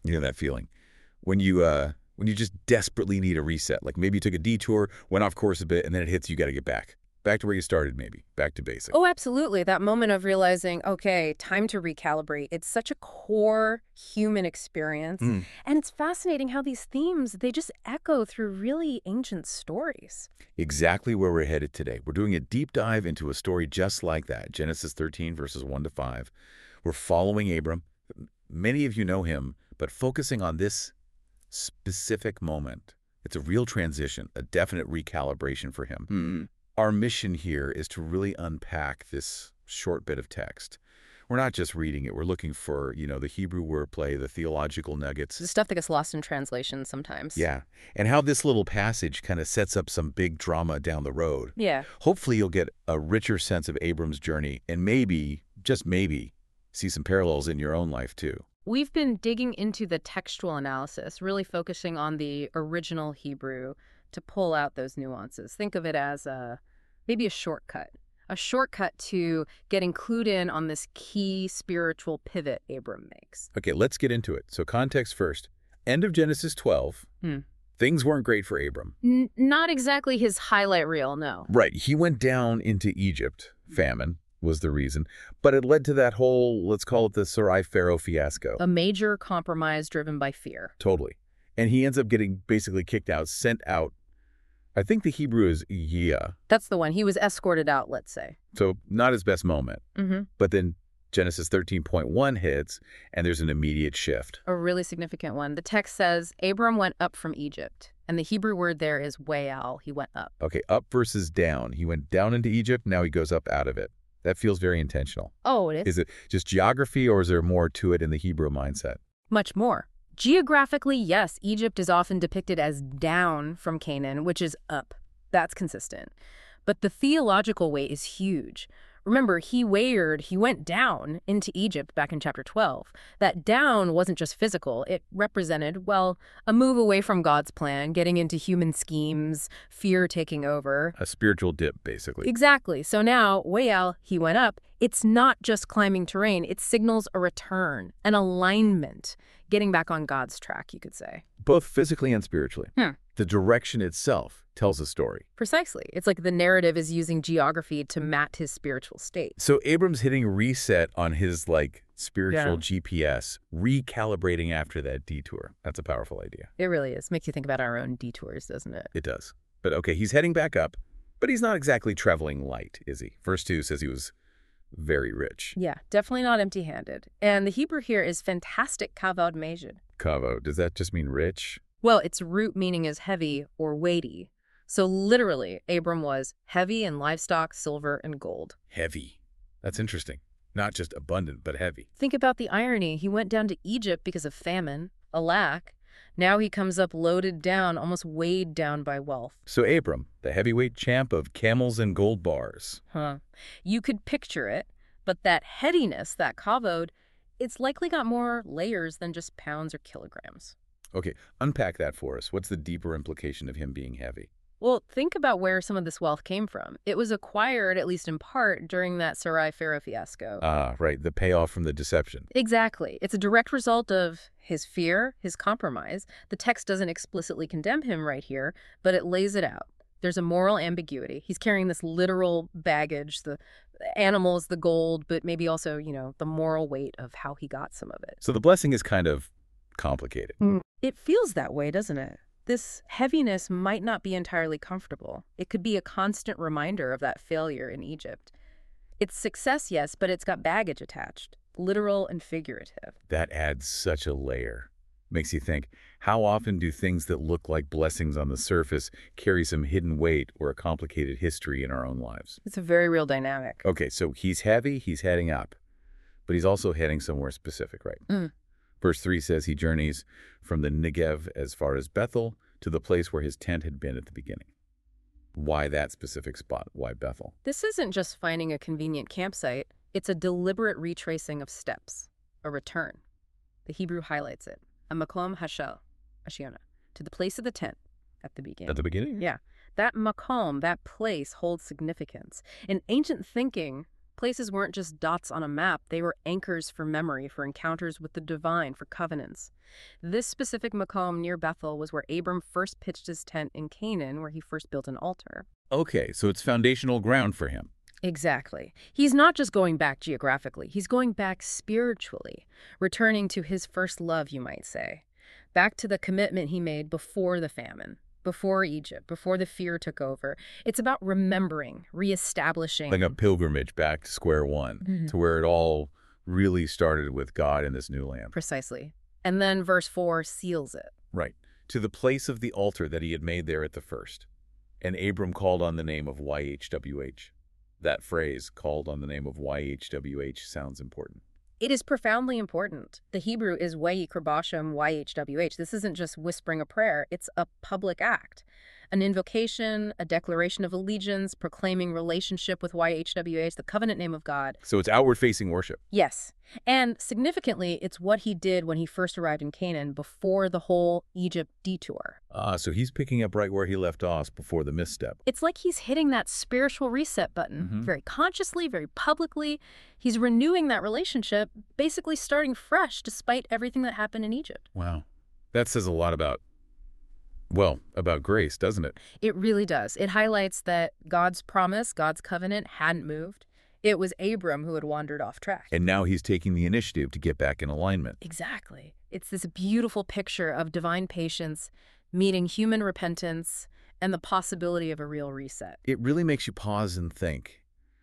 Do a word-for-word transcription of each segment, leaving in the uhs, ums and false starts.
You know that feeling? When you, uh, when you just desperately need a reset. Like maybe you took a detour, went off course a bit, and then it hits you got to get back. Back to where you started, maybe. Back to basic. Oh, absolutely. That moment of realizing, okay, time to recalibrate. It's such a core human experience. Mm. And it's fascinating how these themes, they just echo through really ancient stories. Exactly where we're headed today. We're doing a deep dive into a story just like that, Genesis thirteen, verses one to five. We're following Abram. Many of you know him, but focusing on this specific moment. It's a real transition, a definite recalibration for him. Mm. Our mission here is to really unpack this short bit of text. We're not just reading it. We're looking for, you know, the Hebrew wordplay, the theological nuggets. The stuff that gets lost in translation sometimes. Yeah. And how this little passage kind of sets up some big drama down the road. Yeah. Hopefully you'll get a richer sense of Abram's journey and maybe, just maybe, see some parallels in your own life too. We've been digging into the textual analysis, really focusing on the original Hebrew to pull out those nuances. Think of it as a, maybe a shortcut, a shortcut to getting clued in on this key spiritual pivot Abram makes. Okay, let's get into it. So context first. End of Genesis twelve, Hmm. things weren't great for Abram. N- not exactly his highlight reel, no. Right, he went down into Egypt. Famine was the reason. But it led to that whole, let's call it the Sarai Pharaoh fiasco. A major compromise driven by fear. Totally. And he ends up getting basically kicked out, sent out. I think the Hebrew is yeah. That's the one. He was escorted out, let's say. So not his best moment. Mm-hmm. But then Genesis thirteen point one hits, and there's an immediate shift. A really significant one. The text says, Abram went up from Egypt. And the Hebrew word there is wayal. He went up. Okay, up versus down. He went down into Egypt, now he goes up out of it. That feels very intentional. Oh, it is? Is it just geography, or is there more to it in the Hebrew mindset? Much more. Geographically, yes, Egypt is often depicted as down from Canaan, which is up. That's consistent. But the theological weight is huge. Remember, he wayered, he went down into Egypt back in chapter twelve. That down wasn't just physical. It represented, well, a move away from God's plan, getting into human schemes, fear taking over. A spiritual dip, basically. Exactly. So now, wayal, he went up. It's not just climbing terrain. It signals a return, an alignment, getting back on God's track, you could say. Both physically and spiritually. Hmm. The direction itself tells a story. Precisely. It's like the narrative is using geography to map his spiritual state. So Abram's hitting reset on his, like, spiritual Yeah. G P S, recalibrating after that detour. That's a powerful idea. It really is. Makes you think about our own detours, doesn't it? It does. But okay, he's heading back up, but he's not exactly traveling light, is he? Verse two says he was very rich. Yeah, definitely not empty-handed. And the Hebrew here is fantastic kavod mejid. Kavo, does that just mean rich? Well, its root meaning is heavy or weighty. So literally, Abram was heavy in livestock, silver, and gold. Heavy. That's interesting. Not just abundant, but heavy. Think about the irony. He went down to Egypt because of famine, a lack. Now he comes up loaded down, almost weighed down by wealth. So Abram, the heavyweight champ of camels and gold bars. Huh. You could picture it, but that heaviness, that kavod, it's likely got more layers than just pounds or kilograms. Okay, unpack that for us. What's the deeper implication of him being heavy? Well, think about where some of this wealth came from. It was acquired, at least in part, during that Sarai Pharaoh fiasco. Ah, right, the payoff from the deception. Exactly. It's a direct result of his fear, his compromise. The text doesn't explicitly condemn him right here, but it lays it out. There's a moral ambiguity. He's carrying this literal baggage, the animals, the gold, but maybe also, you know, the moral weight of how he got some of it. So the blessing is kind of complicated. It feels that way, doesn't it? This heaviness might not be entirely comfortable. It could be a constant reminder of that failure in Egypt. It's success, yes, but it's got baggage attached, literal and figurative. That adds such a layer. Makes you think, how often do things that look like blessings on the surface carry some hidden weight or a complicated history in our own lives? It's a very real dynamic. Okay, so he's heavy, he's heading up, but he's also heading somewhere specific, right? Mm. Verse three says he journeys from the Negev as far as Bethel to the place where his tent had been at the beginning. Why that specific spot? Why Bethel? This isn't just finding a convenient campsite. It's a deliberate retracing of steps, a return. The Hebrew highlights it. A makom hashel, ashiona, to the place of the tent at the beginning. At the beginning? Yeah. That makom, that place, holds significance. In ancient thinking, Places weren't just dots on a map, they were anchors for memory, for encounters with the divine, for covenants. This specific Makom near Bethel was where Abram first pitched his tent in Canaan, where he first built an altar. Okay, so it's foundational ground for him. Exactly. He's not just going back geographically, he's going back spiritually, returning to his first love, you might say. Back to the commitment he made before the famine, before Egypt, before the fear took over. It's about remembering, reestablishing. Like a pilgrimage back to square one, Mhm. to where it all really started with God in this new land. Precisely. And then verse four seals it. Right. To the place of the altar that he had made there at the first. And Abram called on the name of Y H W H. That phrase, called on the name of Y H W H, sounds important. It is profoundly important. The Hebrew is Wayikra Bashem Y H W H. This isn't just whispering a prayer, it's a public act. An invocation, a declaration of allegiance, proclaiming relationship with Y H W H, the covenant name of God. So it's outward-facing worship. Yes. And significantly, it's what he did when he first arrived in Canaan before the whole Egypt detour. Ah, so he's picking up right where he left off before the misstep. It's like he's hitting that spiritual reset button, Mhm. very consciously, very publicly. He's renewing that relationship, basically starting fresh despite everything that happened in Egypt. Wow. That says a lot about, well, about grace, doesn't it? It really does. It highlights that God's promise, God's covenant hadn't moved. It was Abram who had wandered off track. And now he's taking the initiative to get back in alignment. Exactly. It's this beautiful picture of divine patience, meeting human repentance, and the possibility of a real reset. It really makes you pause and think,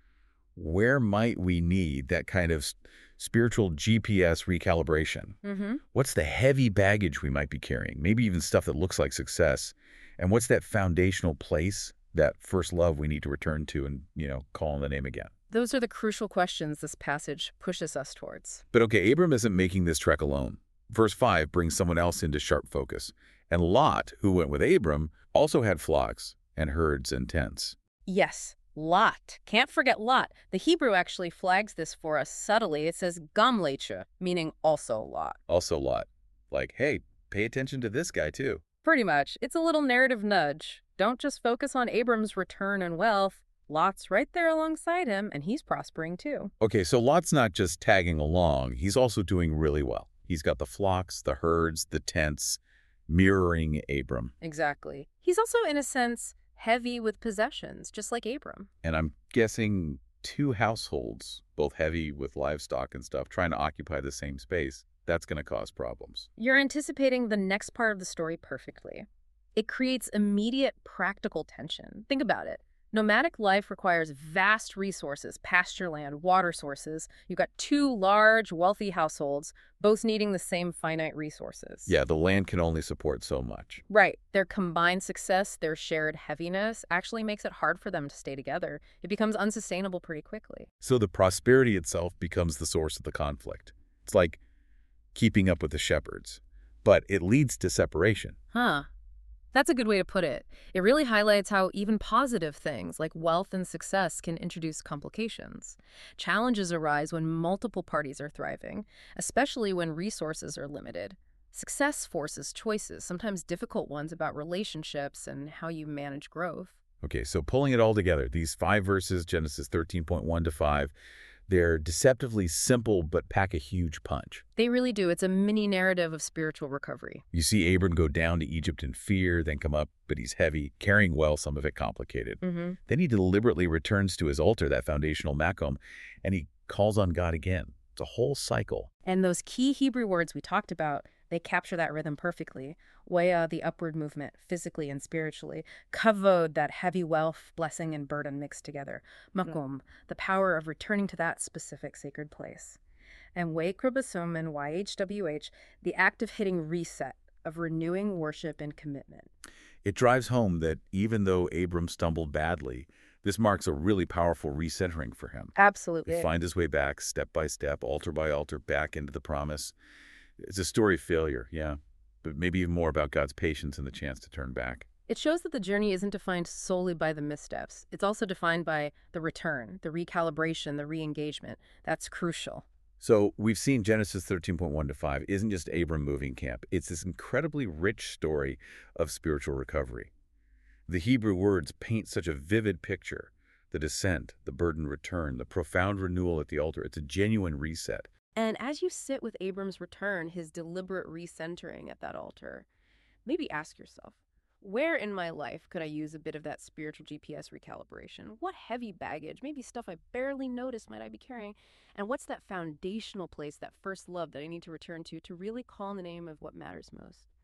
where might we need that kind of s- spiritual G P S recalibration? Mm-hmm. What's the heavy baggage we might be carrying? Maybe even stuff that looks like success. And what's that foundational place, that first love we need to return to and, you know, call on the name again? Those are the crucial questions this passage pushes us towards. But okay, Abram isn't making this trek alone. Verse five brings someone else into sharp focus. And Lot, who went with Abram, also had flocks and herds and tents. Yes, Lot. Can't forget Lot. The Hebrew actually flags this for us subtly. It says Gamlecha, meaning also Lot. Also Lot. Like, hey, pay attention to this guy too. Pretty much. It's a little narrative nudge. Don't just focus on Abram's return and wealth. Lot's right there alongside him, and he's prospering too. Okay, so Lot's not just tagging along. He's also doing really well. He's got the flocks, the herds, the tents, mirroring Abram. Exactly. He's also, in a sense, heavy with possessions, just like Abram. And I'm guessing two households, both heavy with livestock and stuff, trying to occupy the same space. That's going to cause problems. You're anticipating the next part of the story perfectly. It creates immediate practical tension. Think about it. Nomadic life requires vast resources, pasture land, water sources. You've got two large, wealthy households, both needing the same finite resources. Yeah, the land can only support so much. Right. Their combined success, their shared heaviness, actually makes it hard for them to stay together. It becomes unsustainable pretty quickly. So the prosperity itself becomes the source of the conflict. It's like keeping up with the shepherds, but it leads to separation. Huh. That's a good way to put it. It really highlights how even positive things like wealth and success can introduce complications. Challenges arise when multiple parties are thriving, especially when resources are limited. Success forces choices, sometimes difficult ones, about relationships and how you manage growth. Okay, so pulling it all together, these five verses, Genesis thirteen point one to five, they're deceptively simple but pack a huge punch. They really do. It's a mini narrative of spiritual recovery. You see Abram go down to Egypt in fear, then come up, but he's heavy, carrying well, some of it complicated. Mm-hmm. Then he deliberately returns to his altar, that foundational Makom, and he calls on God again. It's a whole cycle. And those key Hebrew words we talked about, they capture that rhythm perfectly. Waya, the upward movement, physically and spiritually. Kavod, that heavy wealth, blessing, and burden mixed together. Makom, the power of returning to that specific sacred place. And Wayikra Bashem and Y H W H, the act of hitting reset, of renewing worship and commitment. It drives home that even though Abram stumbled badly, this marks a really powerful recentering for him. Absolutely. He finds his way back, step by step, altar by altar, back into the promise. It's a story of failure, yeah, but maybe even more about God's patience and the chance to turn back. It shows that the journey isn't defined solely by the missteps. It's also defined by the return, the recalibration, the re-engagement. That's crucial. So we've seen Genesis thirteen point one to five isn't just Abram moving camp. It's this incredibly rich story of spiritual recovery. The Hebrew words paint such a vivid picture The descent, the burden return, the profound renewal at the altar. It's a genuine reset. And as you sit with Abram's return, his deliberate recentering at that altar, maybe ask yourself, where in my life could I use a bit of that spiritual G P S recalibration? What heavy baggage, maybe stuff I barely noticed, might I be carrying? And what's that foundational place, that first love that I need to return to to really call in the name of what matters most?